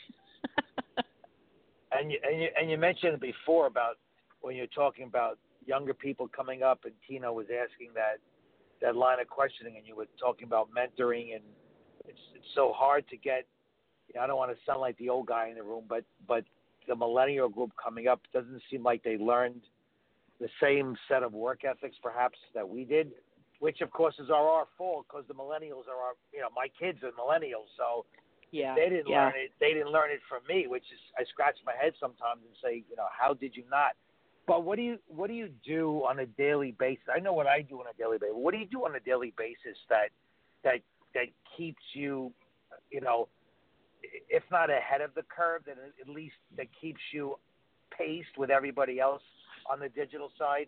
and you mentioned before about when you're talking about younger people coming up, and Tino was asking that line of questioning, and you were talking about mentoring, and it's so hard to get. I don't want to sound like the old guy in the room, but the millennial group coming up doesn't seem like they learned the same set of work ethics perhaps that we did, which of course is our fault because the millennials are my kids are millennials, so they didn't learn it. They didn't learn it from me, which is I scratch my head sometimes and say, how did you not? But what do you do on a daily basis? I know what I do on a daily basis. What do you do on a daily basis that keeps you, if not ahead of the curve, then at least that keeps you paced with everybody else on the digital side?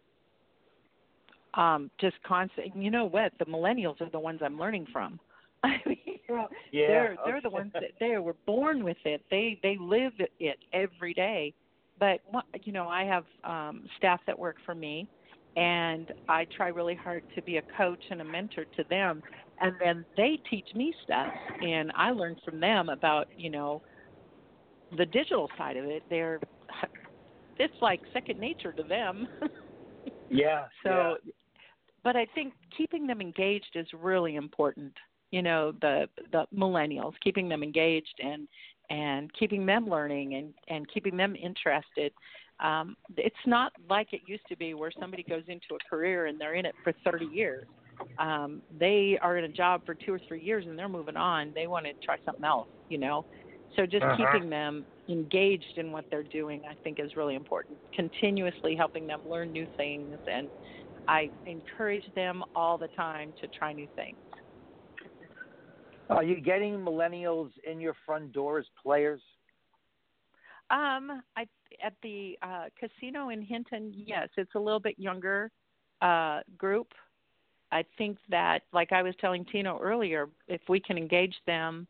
Just constant. You know what? The millennials are the ones I'm learning from. I mean, they're the ones that they were born with it. They live it every day. But I have staff that work for me, and I try really hard to be a coach and a mentor to them. And then they teach me stuff, and I learn from them about the digital side of it. It's like second nature to them. Yeah. So, but I think keeping them engaged is really important. The millennials, keeping them engaged and keeping them learning and keeping them interested. It's not like it used to be where somebody goes into a career and they're in it for 30 years. They are in a job for 2 or 3 years and they're moving on. They want to try something else, So just keeping them engaged in what they're doing, I think, is really important. Continuously helping them learn new things, and I encourage them all the time to try new things. Are you getting millennials in your front door as players? At the casino in Hinton, yes, it's a little bit younger group. I think that, like I was telling Tino earlier, if we can engage them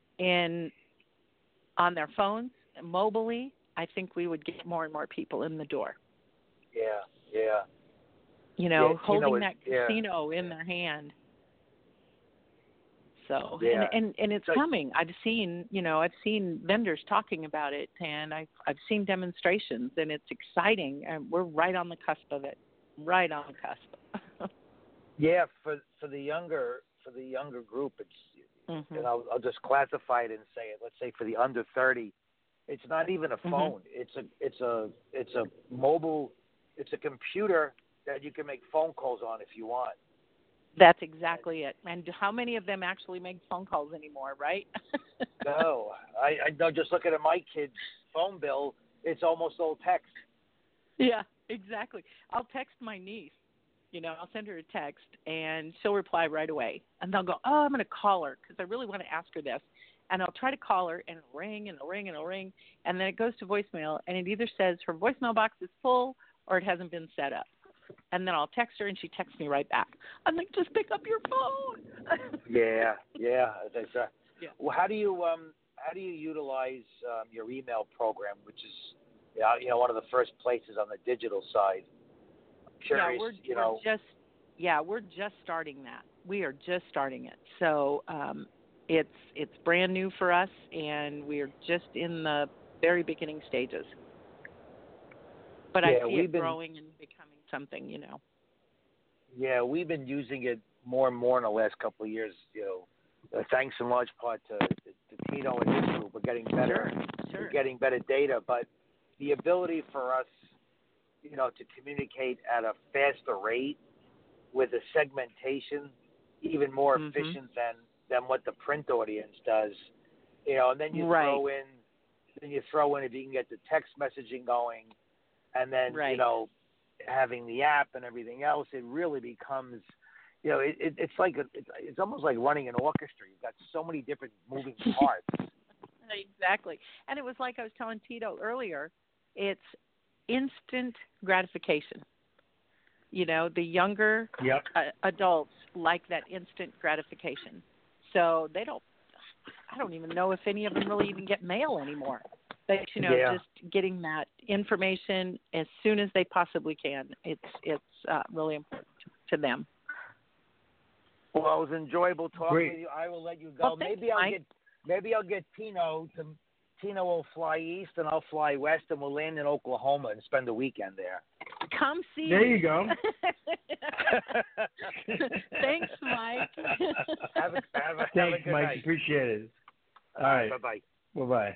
on their phones, mobily, I think we would get more and more people in the door. Yeah. Holding that casino in their hand. So, and it's coming. I've seen vendors talking about it, and I've seen demonstrations, and it's exciting, and we're right on the cusp of it. Right on the cusp. Yeah, for the younger group, it's and I'll just classify it and say it. Let's say for the under 30, it's not even a phone. It's a mobile. It's a computer that you can make phone calls on if you want. That's exactly it. And how many of them actually make phone calls anymore, right? No, I know. Just looking at my kid's phone bill, it's almost all text. Yeah, exactly. I'll text my niece. I'll send her a text, and she'll reply right away. And they'll go, I'm going to call her because I really want to ask her this. And I'll try to call her, and it'll ring, and it'll ring, and it'll ring. And then it goes to voicemail, and it either says her voicemail box is full or it hasn't been set up. And then I'll text her, and she texts me right back. I'm like, just pick up your phone. Yeah. Well, how do you how do you utilize your email program, which is one of the first places on the digital side? I'm curious, we're just starting that. We are just starting it. So it's brand new for us, and we're just in the very beginning stages. But I see it growing and becoming something, Yeah, we've been using it more and more in the last couple of years. Thanks in large part to Tino and his group. We're getting better. Sure. We're getting better data, but the ability for us, to communicate at a faster rate with a segmentation even more efficient than what the print audience does. And then you throw in if you can get the text messaging going, and then having the app and everything else, it really becomes it's almost like running an orchestra. You've got so many different moving parts. Exactly. And it was like I was telling Tito earlier, it's instant gratification. The younger adults like that instant gratification. So I don't even know if any of them really even get mail anymore. But, just getting that information as soon as they possibly can, it's really important to them. Well, it was enjoyable talking with you. I will let you go. Well, maybe I'll get Tino to. Tino will fly east, and I'll fly west, and we'll land in Oklahoma and spend the weekend there. Come see. There you go. Thanks, Mike. Have a Thanks, good Mike. night. Appreciate it. All right. Bye-bye. Bye-bye.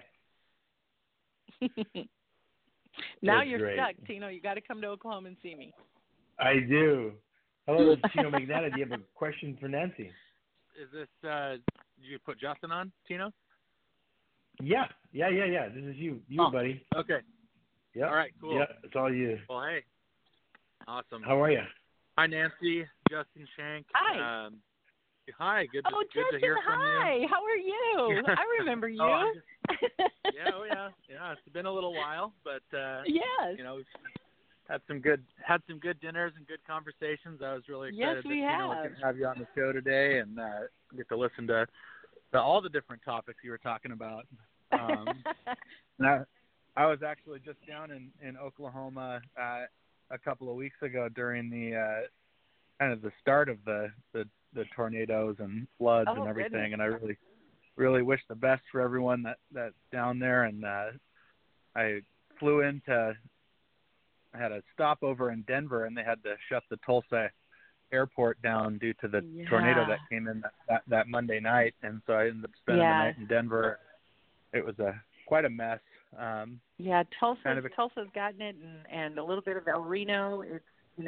Now That's you're great. stuck, Tino. You got to come to Oklahoma and see me. I do. Hello, this is Tino Magnata. Do you have a question for Nancy? Is this, did you put Justin on, Tino? Yeah. This is you, buddy. Okay. Yeah. All right, cool. Yeah, it's all you. Well, hey. Awesome. How are you? Hi, Nancy. Justin Shank. Hi. Hi. Good Justin, to hear from you. Hi. How are you? I remember you. Yeah. It's been a little while, but yes. we've had some good dinners and good conversations. I was really excited we to have you on the show today and get to listen to all the different topics you were talking about. And I was actually just down in Oklahoma a couple of weeks ago during the kind of the start of the tornadoes and floods and everything, goodness. and I really wish the best for everyone that's down there. And I flew I had a stopover in Denver, and they had to shut the Tulsa airport down due to the tornado that came in that Monday night, and so I ended up spending the night in Denver. It was quite a mess. Tulsa's gotten it, and a little bit of El Reno. It's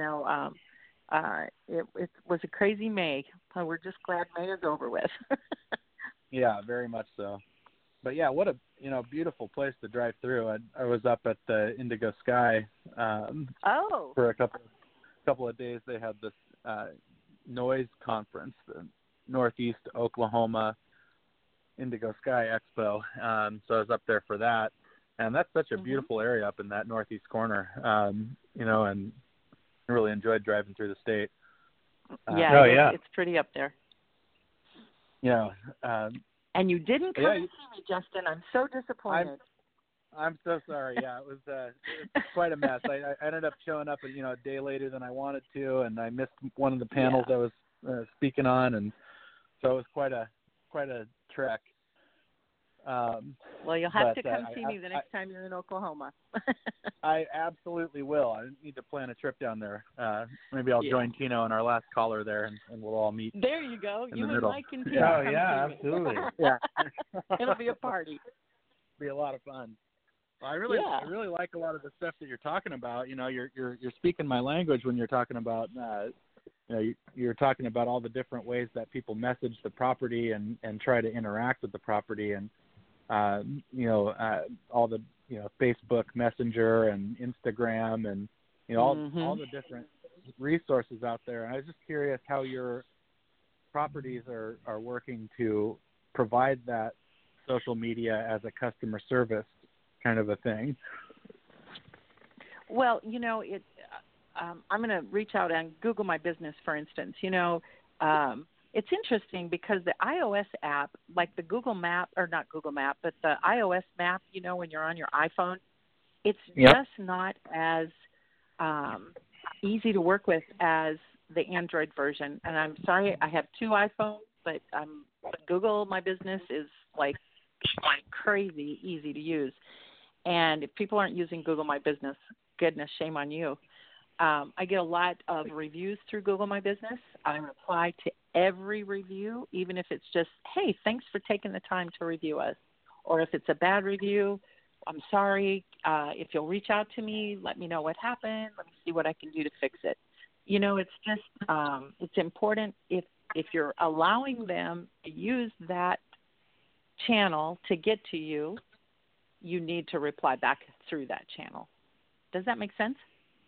it was a crazy May. We're just glad May is over with. Yeah, very much so. But yeah, what a beautiful place to drive through. I was up at the Indigo Sky for a couple of days. They had this noise conference, the Northeast Oklahoma Indigo Sky Expo. So I was up there for that, and that's such a beautiful area up in that northeast corner. And I really enjoyed driving through the state. It's pretty up there. Yeah. And you didn't come to see me, Justin. I'm so disappointed. I'm so sorry. Yeah, it was quite a mess. I ended up showing up a day later than I wanted to, and I missed one of the panels I was speaking on, and so it was quite a trek. Well, you'll have to come see me the next time you're in Oklahoma. I absolutely will. I need to plan a trip down there. Maybe I'll join Tino and our last caller there, and we'll all meet. There you go. You and Mike and Tino. Oh, yeah, absolutely. Yeah. It'll be a party. Be a lot of fun. Well, I really like a lot of the stuff that you're talking about. You're speaking my language when you're talking about you're talking about all the different ways that people message the property and try to interact with the property, and all the Facebook Messenger and Instagram and all the different resources out there. And I was just curious how your properties are working to provide that social media as a customer service kind of a thing. Well, I'm going to reach out and Google My Business, for instance. it's interesting because the iOS app, like the Google Map, or not Google Map, but the iOS map, when you're on your iPhone, it's just not as easy to work with as the Android version. And I'm sorry, I have 2 iPhones, but Google My Business is like crazy easy to use. And if people aren't using Google My Business, goodness, shame on you. I get a lot of reviews through Google My Business. I reply to every review, even if it's just, hey, thanks for taking the time to review us. Or if it's a bad review, I'm sorry. If you'll reach out to me, let me know what happened. Let me see what I can do to fix it. It's just it's important if you're allowing them to use that channel to get to you, you need to reply back through that channel. Does that make sense?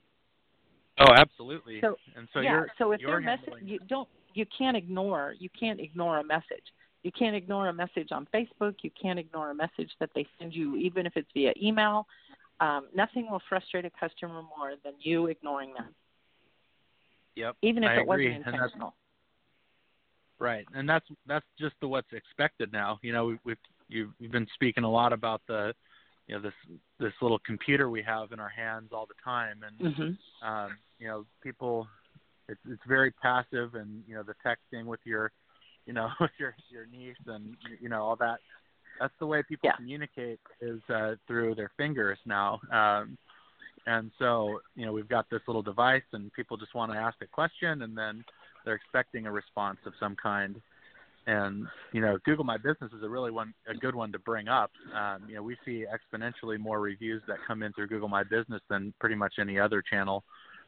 Oh, absolutely. So, and so so if they're you can't ignore a message. You can't ignore a message on Facebook. You can't ignore a message that they send you, even if it's via email. Nothing will frustrate a customer more than you ignoring them. Yep. Even if I it agree. wasn't intentional. Right, and that's just what's expected now. You've been speaking a lot about the, this little computer we have in our hands all the time, and people, it's very passive, and the texting with your, with your niece and all that. That's the way people communicate is through their fingers now. And so, we've got this little device, and people just want to ask a question, and then they're expecting a response of some kind. And, Google My Business is a good one to bring up. We see exponentially more reviews that come in through Google My Business than pretty much any other channel.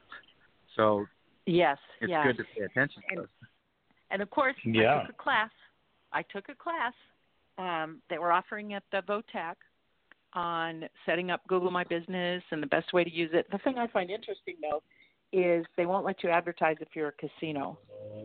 So it's good to pay attention to those. And of course, I took a class they were offering at the VOTAC on setting up Google My Business and the best way to use it. The thing I find interesting, though, is they won't let you advertise if you're a casino.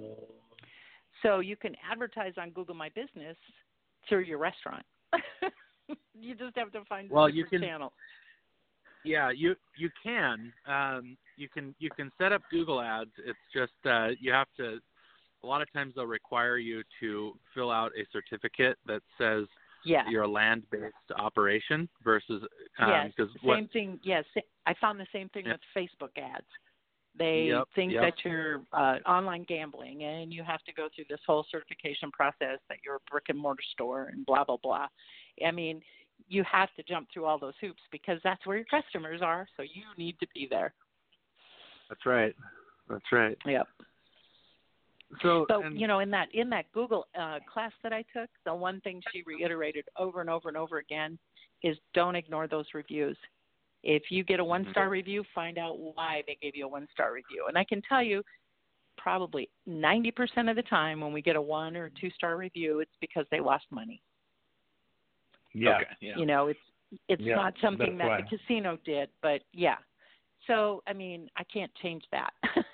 So you can advertise on Google My Business through your restaurant. You just have to find a different channel. Yeah, you can. You can set up Google Ads. It's just you have to. A lot of times they'll require you to fill out a certificate that says you're a land-based operation versus same thing. Yes, I found the same thing with Facebook ads. They think that you're online gambling, and you have to go through this whole certification process that you're a brick-and-mortar store and blah, blah, blah. I mean, you have to jump through all those hoops because that's where your customers are, so you need to be there. That's right. Yep. So in that Google class that I took, the one thing she reiterated over and over and over again is don't ignore those reviews. If you get a 1-star review, find out why they gave you a 1-star review. And I can tell you probably 90% of the time when we get a 1 or 2-star review, it's because they lost money. Yeah. Okay. It's not something that the casino did, but So, I mean, I can't change that.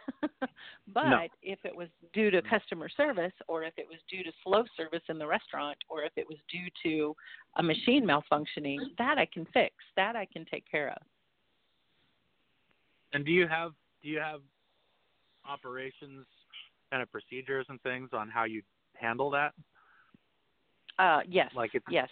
But if it was due to customer service, or if it was due to slow service in the restaurant, or if it was due to a machine malfunctioning, that I can fix. That I can take care of. And do you have operations kind of procedures and things on how you handle that? Yes. Yes.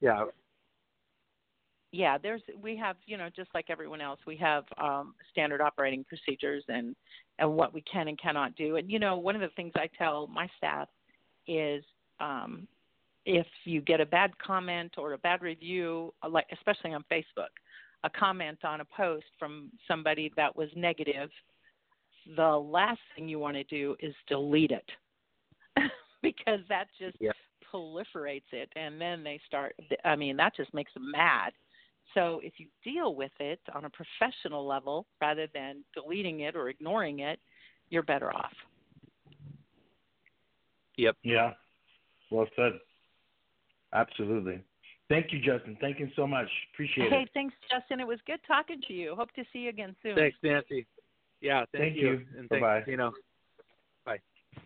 Yeah, we have, just like everyone else, we have standard operating procedures and what we can and cannot do. And, one of the things I tell my staff is if you get a bad comment or a bad review, like especially on Facebook, a comment on a post from somebody that was negative, the last thing you want to do is delete it because that just proliferates it. And then that just makes them mad. So if you deal with it on a professional level rather than deleting it or ignoring it, you're better off. Yep. Yeah. Well said. Absolutely. Thank you, Justin. Thank you so much. Appreciate it. Hey, thanks, Justin. It was good talking to you. Hope to see you again soon. Thanks, Nancy. Yeah, thank you. And bye-bye. Bye.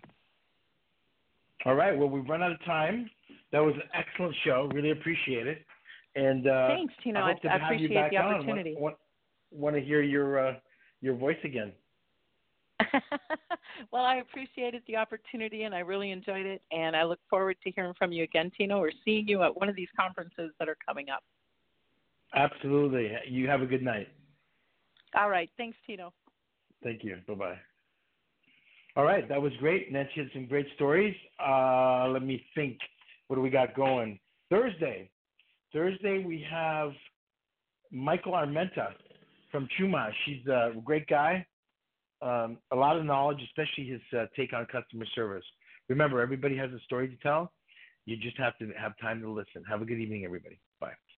All right. Well, we've run out of time. That was an excellent show. Really appreciate it. And thanks, Tino. I appreciate the opportunity. Want to hear your voice again. Well, I appreciated the opportunity, and I really enjoyed it. And I look forward to hearing from you again, Tino, or seeing you at one of these conferences that are coming up. Absolutely. You have a good night. All right. Thanks, Tino. Thank you. Bye-bye. All right. That was great. Nancy had some great stories. Let me think. What do we got going? Thursday, we have Michael Armenta from Chumash. He's a great guy. A lot of knowledge, especially his take on customer service. Remember, everybody has a story to tell. You just have to have time to listen. Have a good evening, everybody. Bye.